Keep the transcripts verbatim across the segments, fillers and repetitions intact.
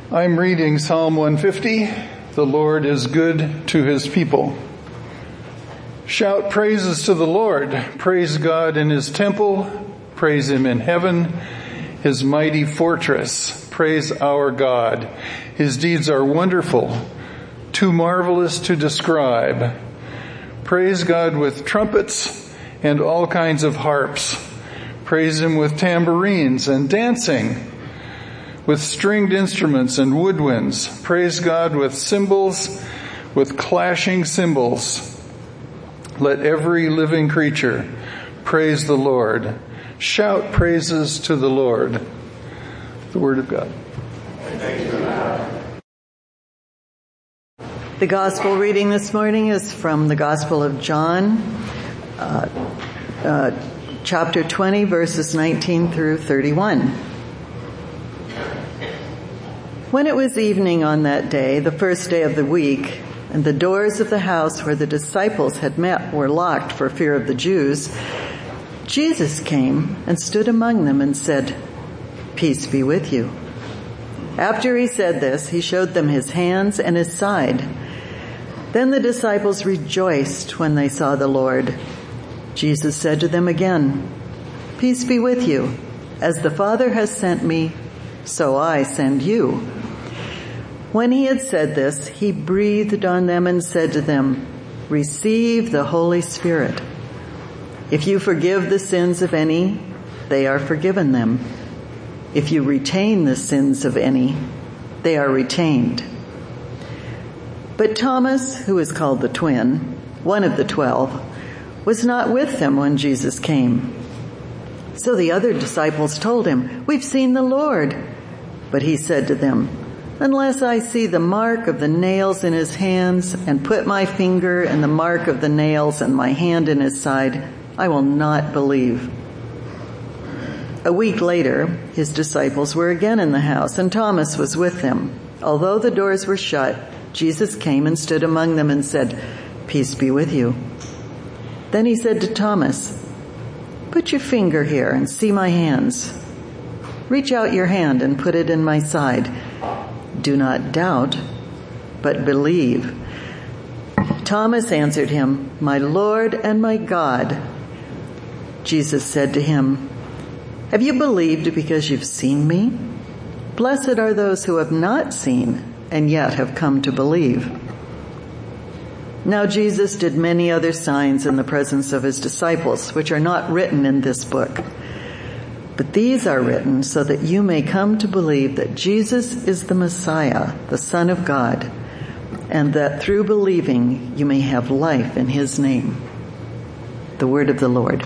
I'm reading Psalm one fifty. The Lord is good to his people. Shout praises to the Lord. Praise God in his temple. Praise him in heaven, his mighty fortress. Praise our God. His deeds are wonderful, too marvelous to describe. Praise God with trumpets and all kinds of harps. Praise him with tambourines and dancing, with stringed instruments and woodwinds. Praise God with cymbals, with clashing cymbals. Let every living creature praise the Lord. Shout praises to the Lord. The Word of God. The Gospel reading this morning is from the Gospel of John, uh, uh, chapter twenty, verses nineteen through thirty-one. When it was evening on that day, the first day of the week, and the doors of the house where the disciples had met were locked for fear of the Jews, Jesus came and stood among them and said, "Peace be with you." After he said this, he showed them his hands and his side. Then the disciples rejoiced when they saw the Lord. Jesus said to them again, "Peace be with you. As the Father has sent me, so I send you." When he had said this, he breathed on them and said to them, "Receive the Holy Spirit. If you forgive the sins of any, they are forgiven them. If you retain the sins of any, they are retained." But Thomas, who is called the twin, one of the twelve, was not with them when Jesus came. So the other disciples told him, "We've seen the Lord." But he said to them, "Unless I see the mark of the nails in his hands and put my finger in the mark of the nails and my hand in his side, I will not believe." A week later, his disciples were again in the house, and Thomas was with them. Although the doors were shut, Jesus came and stood among them and said, "Peace be with you." Then he said to Thomas, "Put your finger here and see my hands. Reach out your hand and put it in my side. Do not doubt, but believe." Thomas answered him, "My Lord and my God." Jesus said to him, "Have you believed because you've seen me? Blessed are those who have not seen and yet have come to believe." Now Jesus did many other signs in the presence of his disciples, which are not written in this book. But these are written so that you may come to believe that Jesus is the Messiah, the Son of God, and that through believing you may have life in his name. The word of the Lord.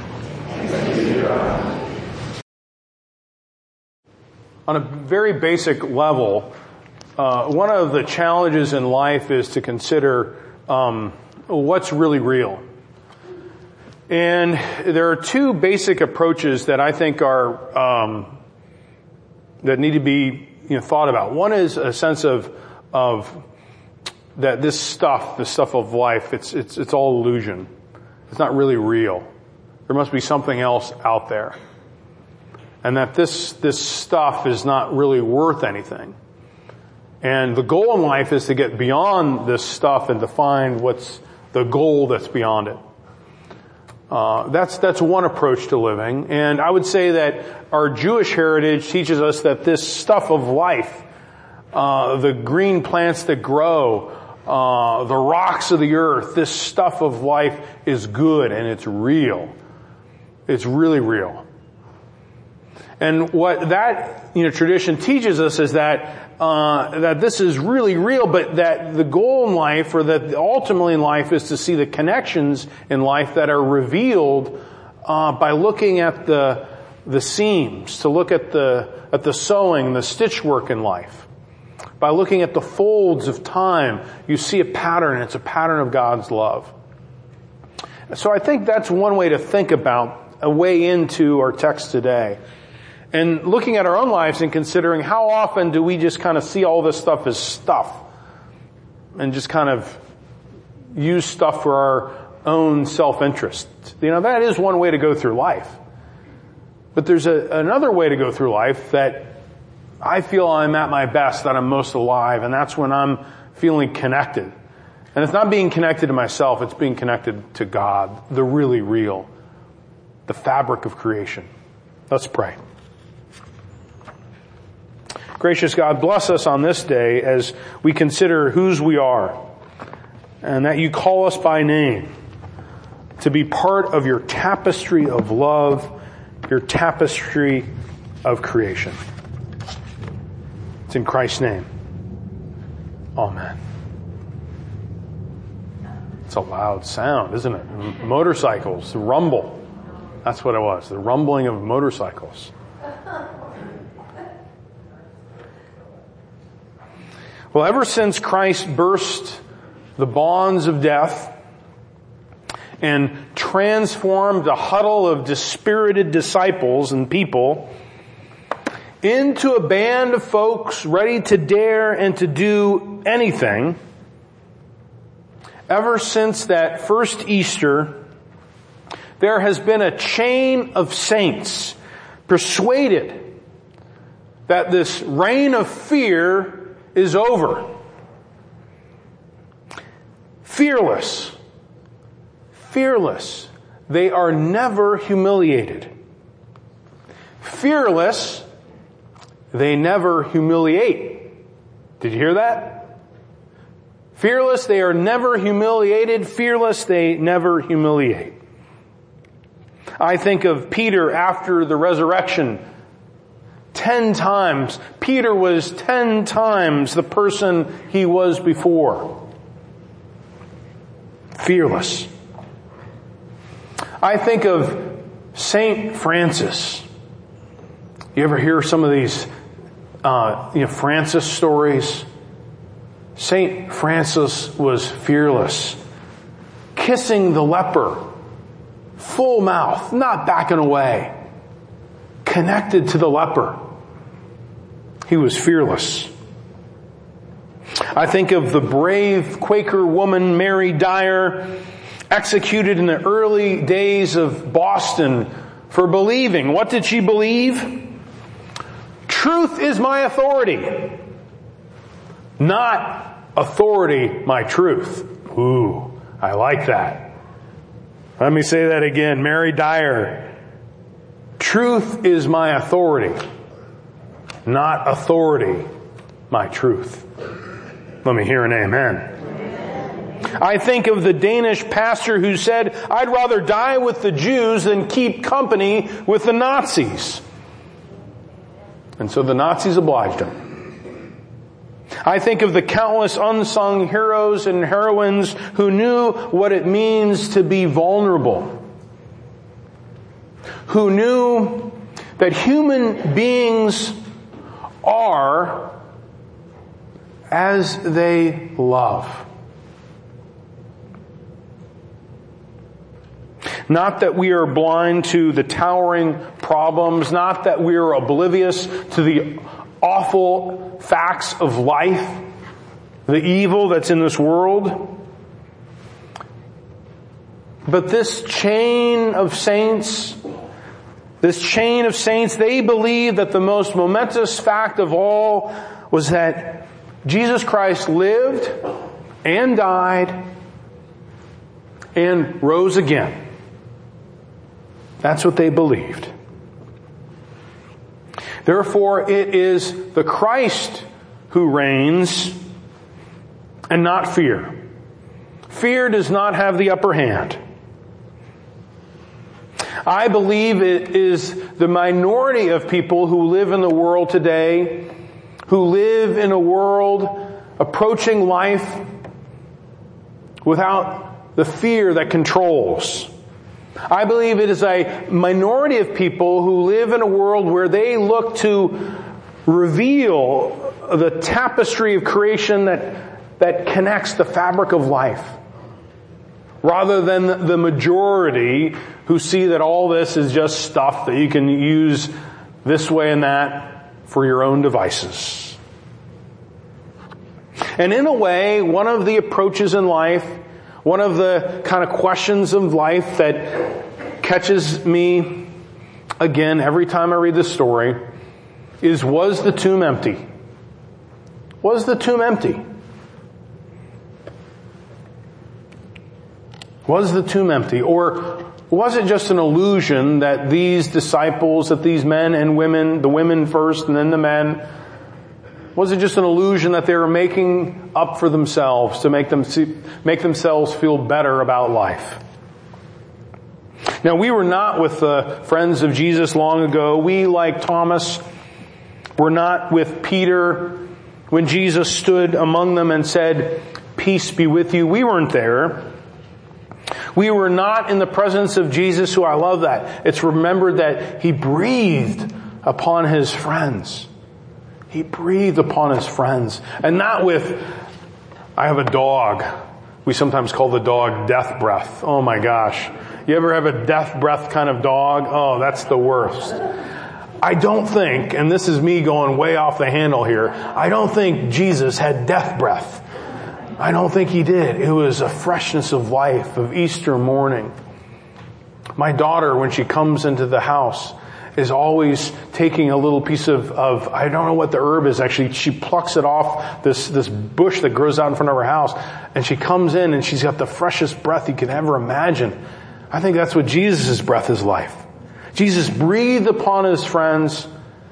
On a very basic level, uh, one of the challenges in life is to consider um, what's really real. And there are two basic approaches that I think are um, that need to be you know, thought about. One is a sense of of that this stuff, the stuff of life, it's it's it's all illusion. It's not really real. There must be something else out there, and that this this stuff is not really worth anything. And the goal in life is to get beyond this stuff and to find what's the goal that's beyond it. Uh, that's, that's one approach to living. And I would say that our Jewish heritage teaches us that this stuff of life, uh, the green plants that grow, uh, the rocks of the earth, this stuff of life is good and it's real. It's really real. And what that, you know, tradition teaches us is that Uh, that this is really real, but that the goal in life, or that ultimately in life, is to see the connections in life that are revealed uh, by looking at the the seams, to look at the at the sewing, the stitchwork in life. By looking at the folds of time, you see a pattern. It's a pattern of God's love. So I think that's one way to think about a way into our text today. And looking at our own lives and considering how often do we just kind of see all this stuff as stuff and just kind of use stuff for our own self-interest. You know, that is one way to go through life. But there's a, another way to go through life that I feel I'm at my best, that I'm most alive, and that's when I'm feeling connected. And it's not being connected to myself, it's being connected to God, the really real, the fabric of creation. Let's pray. Gracious God, bless us on this day as we consider whose we are, and that you call us by name to be part of your tapestry of love, your tapestry of creation. It's in Christ's name. Amen. It's a loud sound, isn't it? Motorcycles, the rumble. That's what it was, the rumbling of motorcycles. Well, ever since Christ burst the bonds of death and transformed a huddle of dispirited disciples and people into a band of folks ready to dare and to do anything, ever since that first Easter, there has been a chain of saints persuaded that this reign of fear is over. Fearless. Fearless. They are never humiliated. Fearless. They never humiliate. Did you hear that? Fearless, they are never humiliated. Fearless, they never humiliate. I think of Peter after the resurrection. Ten times. Peter was ten times the person he was before. Fearless. I think of Saint Francis. You ever hear some of these Uh, you know, Francis stories? Saint Francis was fearless, kissing the leper, full mouth, not backing away, connected to the leper. He was fearless. I think of the brave Quaker woman Mary Dyer, executed in the early days of Boston for believing. What did she believe? Truth is my authority, not authority my truth. Ooh, I like that. Let me say that again. Mary Dyer. Truth is my authority, not authority my truth. Let me hear an amen. I think of the Danish pastor who said, I'd rather die with the Jews than keep company with the Nazis. And so the Nazis obliged him. I think of the countless unsung heroes and heroines who knew what it means to be vulnerable. Who knew that human beings are as they love. Not that we are blind to the towering problems, not that we are oblivious to the awful facts of life, the evil that's in this world. But this chain of saints, this chain of saints, they believe that the most momentous fact of all was that Jesus Christ lived and died and rose again. That's what they believed. Therefore, it is the Christ who reigns and not fear. Fear does not have the upper hand. I believe it is the minority of people who live in the world today, who live in a world approaching life without the fear that controls. I believe it is a minority of people who live in a world where they look to reveal the tapestry of creation that, that connects the fabric of life, rather than the majority who see that all this is just stuff that you can use this way and that for your own devices. And in a way, one of the approaches in life, one of the kind of questions of life that catches me again every time I read this story is, was the tomb empty? Was the tomb empty? Was the tomb empty? Or was it just an illusion that these disciples, that these men and women, the women first and then the men, was it just an illusion that they were making up for themselves to make them see, make themselves feel better about life? Now, we were not with the friends of Jesus long ago. We, like Thomas, were not with Peter when Jesus stood among them and said, "Peace be with you." We weren't there. We were not in the presence of Jesus, who I love that. It's remembered that He breathed upon His friends. He breathed upon His friends. And not with, I have a dog. We sometimes call the dog death breath. Oh my gosh. You ever have a death breath kind of dog? Oh, that's the worst. I don't think, and this is me going way off the handle here, I don't think Jesus had death breath. I don't think He did. It was a freshness of life, of Easter morning. My daughter, when she comes into the house, is always taking a little piece of, of, I don't know what the herb is actually. She plucks it off this, this bush that grows out in front of her house, and she comes in and she's got the freshest breath you could ever imagine. I think that's what Jesus' breath is like. Jesus breathed upon His friends.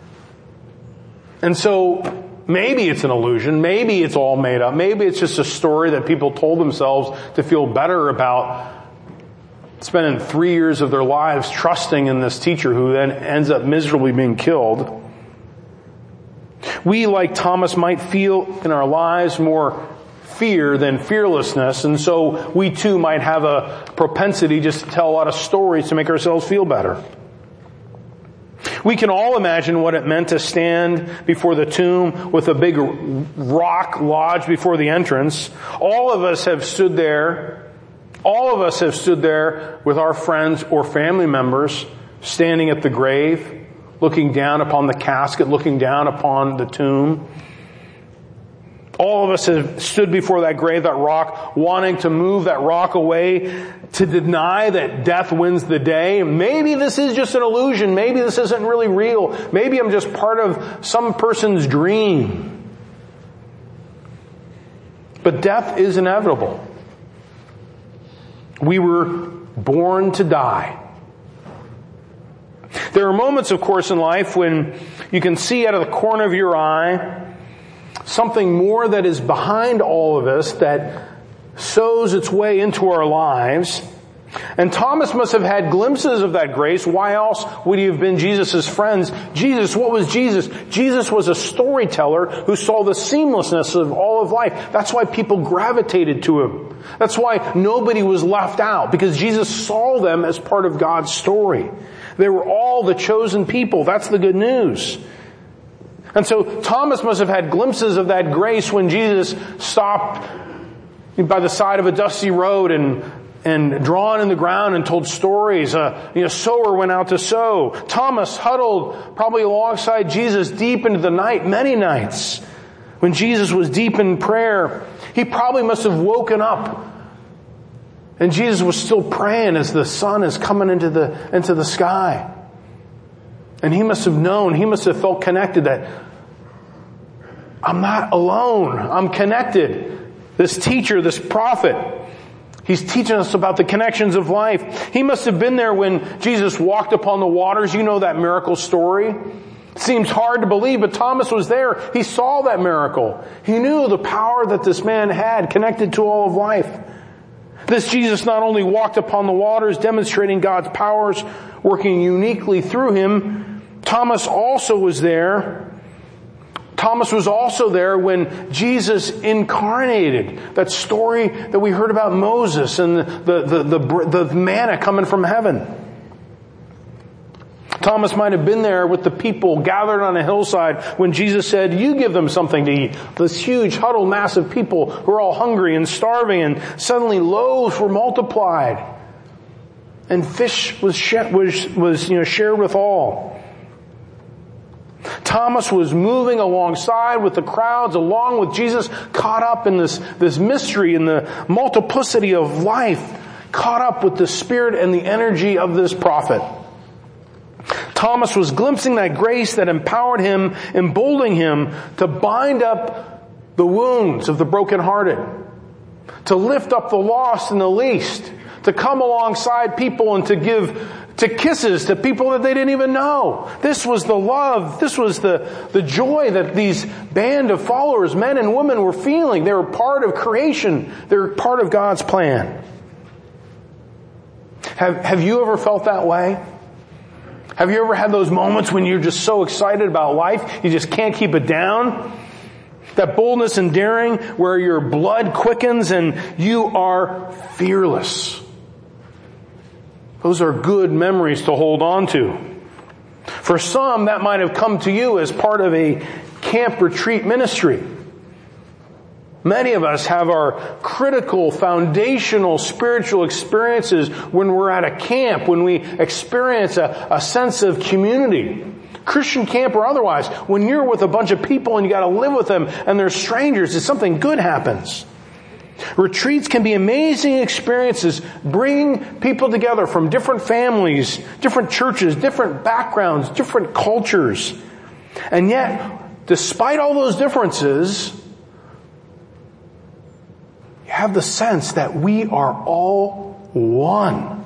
And so, maybe it's an illusion. Maybe it's all made up. Maybe it's just a story that people told themselves to feel better about spending three years of their lives trusting in this teacher who then ends up miserably being killed. We, like Thomas, might feel in our lives more fear than fearlessness, and so we too might have a propensity just to tell a lot of stories to make ourselves feel better. We can all imagine what it meant to stand before the tomb with a big rock lodged before the entrance. All of us have stood there. All of us have stood there with our friends or family members standing at the grave, looking down upon the casket, looking down upon the tomb. All of us have stood before that grave, that rock, wanting to move that rock away, to deny that death wins the day. Maybe this is just an illusion. Maybe this isn't really real. Maybe I'm just part of some person's dream. But death is inevitable. We were born to die. There are moments, of course, in life when you can see out of the corner of your eye something more that is behind all of us that sows its way into our lives. And Thomas must have had glimpses of that grace. Why else would he have been Jesus' friends? Jesus, what was Jesus? Jesus was a storyteller who saw the seamlessness of all of life. That's why people gravitated to Him. That's why nobody was left out, because Jesus saw them as part of God's story. They were all the chosen people. That's the good news. And so Thomas must have had glimpses of that grace when Jesus stopped by the side of a dusty road and and drawn in the ground and told stories. Uh, you know, sower went out to sow. Thomas huddled probably alongside Jesus deep into the night, many nights. When Jesus was deep in prayer, he probably must have woken up. And Jesus was still praying as the sun is coming into the, into the sky. And he must have known, he must have felt connected that I'm not alone. I'm connected. This teacher, this prophet, he's teaching us about the connections of life. He must have been there when Jesus walked upon the waters. You know that miracle story. It seems hard to believe, but Thomas was there. He saw that miracle. He knew the power that this man had connected to all of life. This Jesus not only walked upon the waters, demonstrating God's powers, working uniquely through him, Thomas also was there. Thomas was also there when Jesus incarnated. That story that we heard about Moses and the, the, the, the, the manna coming from heaven. Thomas might have been there with the people gathered on a hillside when Jesus said, "You give them something to eat." This huge huddled mass of people who are all hungry and starving, and suddenly loaves were multiplied. And fish was, was, was you know, shared with all. Thomas was moving alongside with the crowds, along with Jesus, caught up in this, this mystery and the multiplicity of life, caught up with the spirit and the energy of this prophet. Thomas was glimpsing that grace that empowered him, emboldening him to bind up the wounds of the brokenhearted, to lift up the lost and the least, to come alongside people and to give to kisses to people that they didn't even know. This was the love, this was the, the joy that these band of followers, men and women, were feeling. They were part of creation. They were part of God's plan. Have, have you ever felt that way? Have you ever had those moments when you're just so excited about life, you just can't keep it down? That boldness and daring where your blood quickens and you are fearless. Those are good memories to hold on to. For some, that might have come to you as part of a camp retreat ministry. Many of us have our critical, foundational spiritual experiences when we're at a camp, when we experience a, a sense of community. Christian camp or otherwise, when you're with a bunch of people and you got to live with them and they're strangers, and something good happens. Retreats can be amazing experiences, bringing people together from different families, different churches, different backgrounds, different cultures. And yet, despite all those differences, you have the sense that we are all one.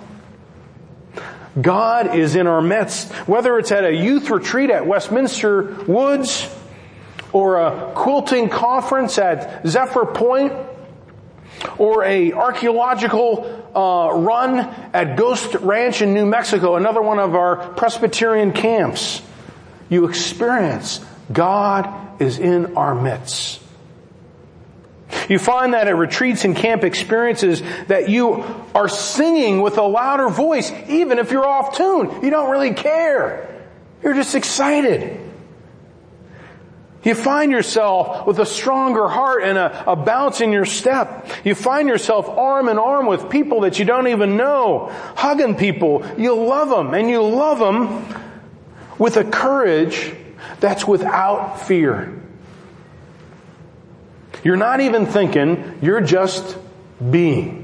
God is in our midst, whether it's at a youth retreat at Westminster Woods or a quilting conference at Zephyr Point, or a archaeological uh, run at Ghost Ranch in New Mexico, another one of our Presbyterian camps. You experience God is in our midst. You find that at retreats and camp experiences that you are singing with a louder voice, even if you're off tune. You don't really care. You're just excited. You find yourself with a stronger heart and a, a bounce in your step. You find yourself arm in arm with people that you don't even know, hugging people. You love them, and you love them with a courage that's without fear. You're not even thinking, you're just being.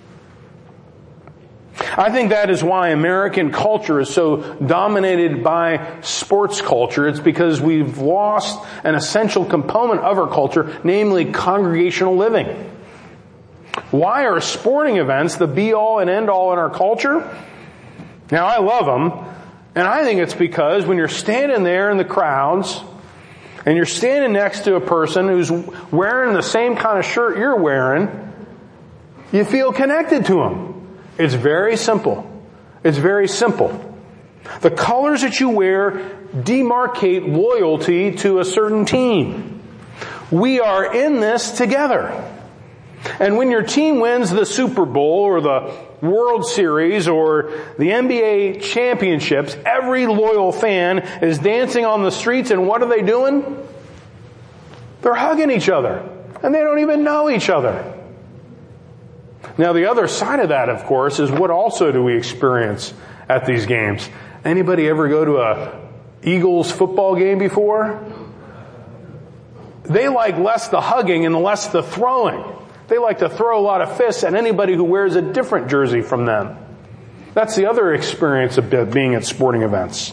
I think that is why American culture is so dominated by sports culture. It's because we've lost an essential component of our culture, namely congregational living. Why are sporting events the be-all and end-all in our culture? Now, I love them, and I think it's because when you're standing there in the crowds, and you're standing next to a person who's wearing the same kind of shirt you're wearing, you feel connected to them. It's very simple. It's very simple. The colors that you wear demarcate loyalty to a certain team. We are in this together. And when your team wins the Super Bowl or the World Series or the N B A championships, every loyal fan is dancing on the streets, and what are they doing? They're hugging each other, and they don't even know each other. Now, the other side of that, of course, is what also do we experience at these games? Anybody ever go to a Eagles football game before? They like less the hugging and less the throwing. They like to throw a lot of fists at anybody who wears a different jersey from them. That's the other experience of being at sporting events.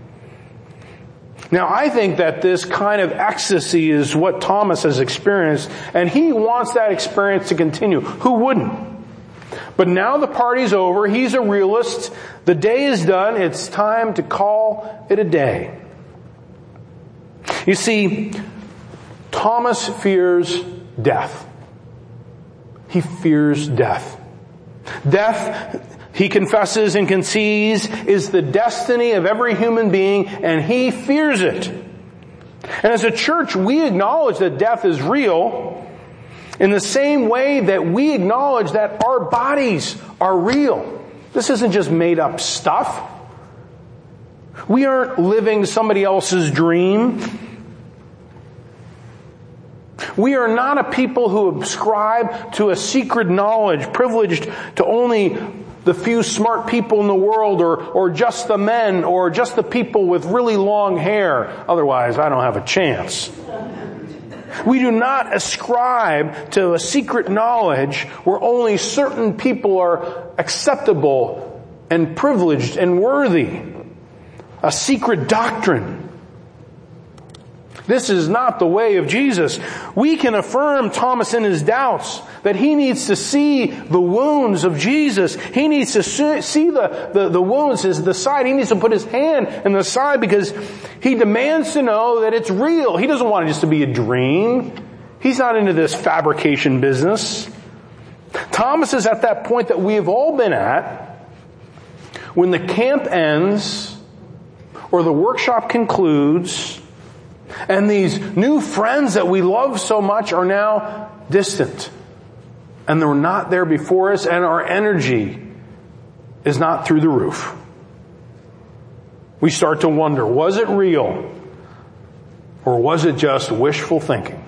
Now, I think that this kind of ecstasy is what Thomas has experienced, and he wants that experience to continue. Who wouldn't? But now the party's over. He's a realist. The day is done. It's time to call it a day. You see, Thomas fears death. He fears death. Death, he confesses and concedes, is the destiny of every human being, and he fears it. And as a church, we acknowledge that death is real in the same way that we acknowledge that our bodies are real. This isn't just made up stuff. We aren't living somebody else's dream. We are not a people who ascribe to a secret knowledge privileged to only the few smart people in the world, or, or just the men, or just the people with really long hair. Otherwise, I don't have a chance. We do not ascribe to a secret knowledge where only certain people are acceptable and privileged and worthy. a secret doctrine. This is not the way of Jesus. We can affirm Thomas in his doubts that he needs to see the wounds of Jesus. He needs to see the, the, the wounds, his, the side. He needs to put his hand in the side because he demands to know that it's real. He doesn't want it just to be a dream. He's not into this fabrication business. Thomas is at that point that we have all been at when the camp ends or the workshop concludes and these new friends that we love so much are now distant. And they're not there before us, and our energy is not through the roof. We start to wonder, was it real? Or was it just wishful thinking?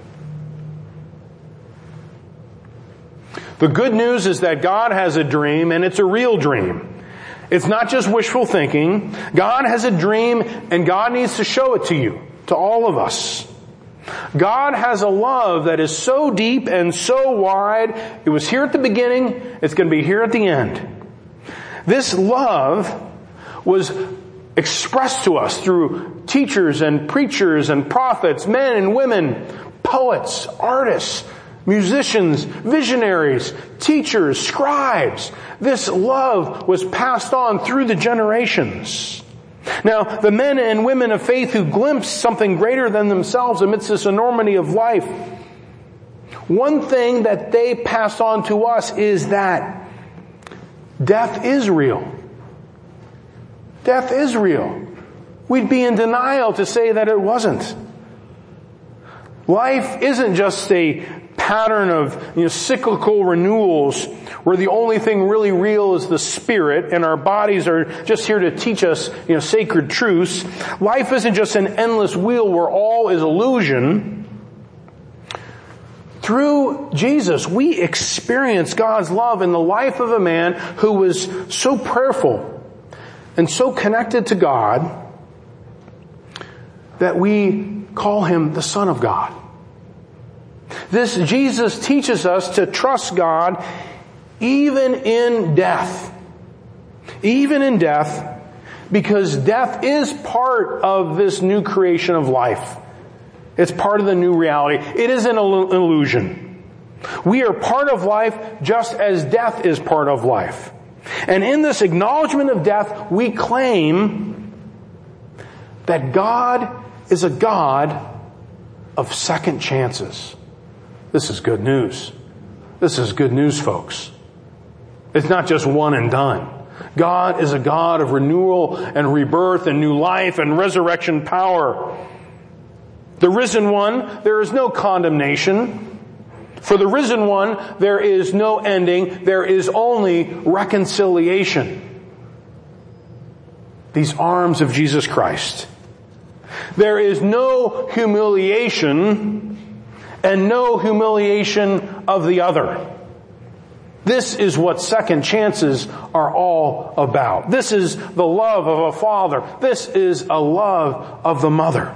The good news is that God has a dream, and it's a real dream. It's not just wishful thinking. God has a dream, and God needs to show it to you. To all of us. God has a love that is so deep and so wide. It was here at the beginning. It's going to be here at the end. This love was expressed to us through teachers and preachers and prophets, men and women, poets, artists, musicians, visionaries, teachers, scribes. This love was passed on through the generations. Now, the men and women of faith who glimpse something greater than themselves amidst this enormity of life, one thing that they pass on to us is that death is real. Death is real. We'd be in denial to say that it wasn't. Life isn't just a pattern of, you know, cyclical renewals where the only thing really real is the spirit and our bodies are just here to teach us, you know, sacred truths. Life isn't just an endless wheel where all is illusion. Through Jesus, we experience God's love in the life of a man who was so prayerful and so connected to God that we call him the Son of God. This Jesus teaches us to trust God even in death. Even in death, because death is part of this new creation of life. It's part of the new reality. It is an illusion. We are part of life just as death is part of life. And in this acknowledgement of death, we claim that God is a God of second chances. This is good news. This is good news, folks. It's not just one and done. God is a God of renewal and rebirth and new life and resurrection power. The risen one, there is no condemnation. For the risen one, there is no ending. There is only reconciliation. These arms of Jesus Christ. There is no humiliation and no humiliation of the other. This is what second chances are all about. This is the love of a father. This is a love of the mother.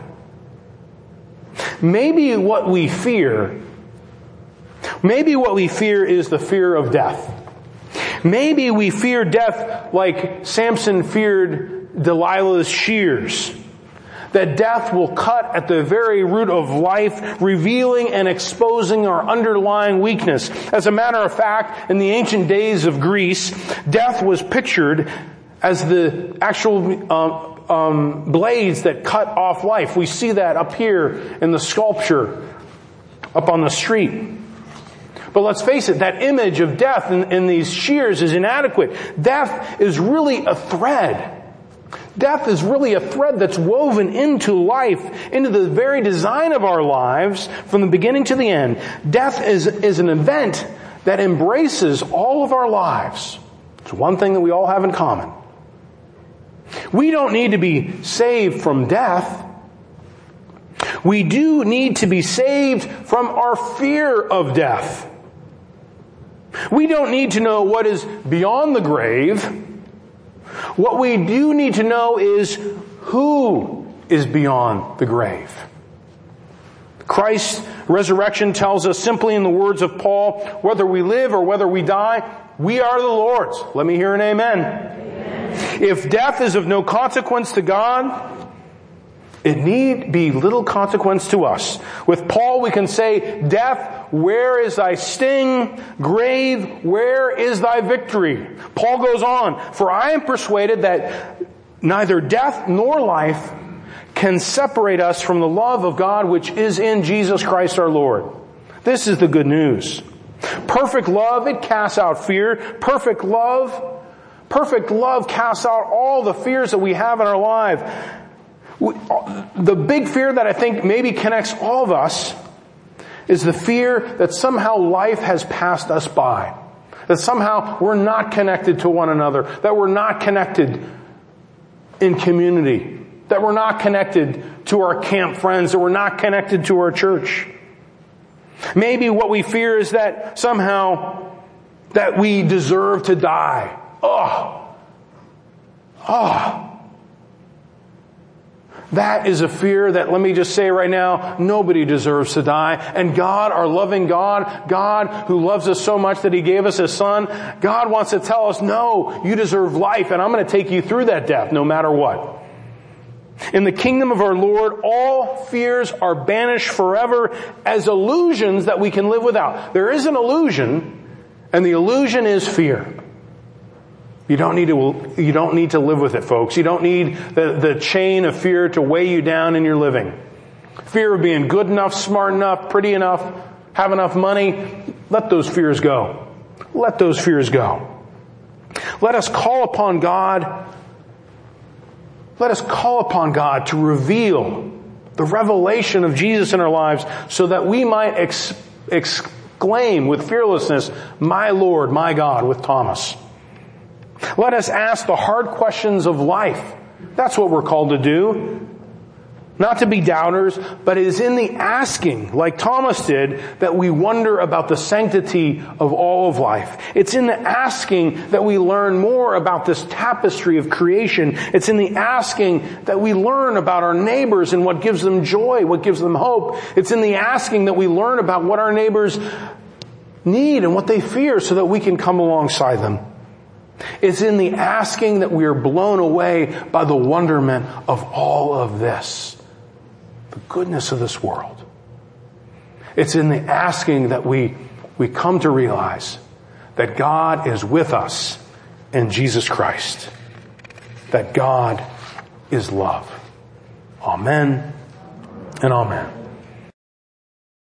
Maybe what we fear, maybe what we fear is the fear of death. Maybe we fear death like Samson feared Delilah's shears. That death will cut at the very root of life, revealing and exposing our underlying weakness. As a matter of fact, in the ancient days of Greece, death was pictured as the actual um, um, blades that cut off life. We see that up here in the sculpture up on the street. But let's face it, that image of death in, in these shears is inadequate. Death is really a thread. Death is really a thread that's woven into life, into the very design of our lives from the beginning to the end. Death is, is an event that embraces all of our lives. It's one thing that we all have in common. We don't need to be saved from death. We do need to be saved from our fear of death. We don't need to know what is beyond the grave. What we do need to know is who is beyond the grave. Christ's resurrection tells us simply in the words of Paul, whether we live or whether we die, we are the Lord's. Let me hear an amen. Amen. If death is of no consequence to God, it need be little consequence to us. With Paul we can say, death, where is thy sting? Grave, where is thy victory? Paul goes on, for I am persuaded that neither death nor life can separate us from the love of God which is in Jesus Christ our Lord. This is the good news. Perfect love, it casts out fear. Perfect love, perfect love casts out all the fears that we have in our life. The big fear that I think maybe connects all of us is the fear that somehow life has passed us by. That somehow we're not connected to one another. That we're not connected in community. That we're not connected to our camp friends. That we're not connected to our church. Maybe what we fear is that somehow that we deserve to die. Oh. Oh. That is a fear that, let me just say right now, nobody deserves to die. And God, our loving God, God who loves us so much that He gave us His Son, God wants to tell us, no, you deserve life, and I'm going to take you through that death no matter what. In the kingdom of our Lord, all fears are banished forever as illusions that we can live without. There is an illusion, and the illusion is fear. You don't need to, you don't need to live with it, folks. You don't need the, the chain of fear to weigh you down in your living. Fear of being good enough, smart enough, pretty enough, have enough money. Let those fears go. Let those fears go. Let us call upon God. Let us call upon God to reveal the revelation of Jesus in our lives so that we might ex- exclaim with fearlessness, my Lord, my God, with Thomas. Let us ask the hard questions of life. That's what we're called to do. Not to be doubters, but it is in the asking, like Thomas did, that we wonder about the sanctity of all of life. It's in the asking that we learn more about this tapestry of creation. It's in the asking that we learn about our neighbors and what gives them joy, what gives them hope. It's in the asking that we learn about what our neighbors need and what they fear so that we can come alongside them. It's in the asking that we are blown away by the wonderment of all of this. The goodness of this world. It's in the asking that we, we come to realize that God is with us in Jesus Christ. That God is love. Amen and amen.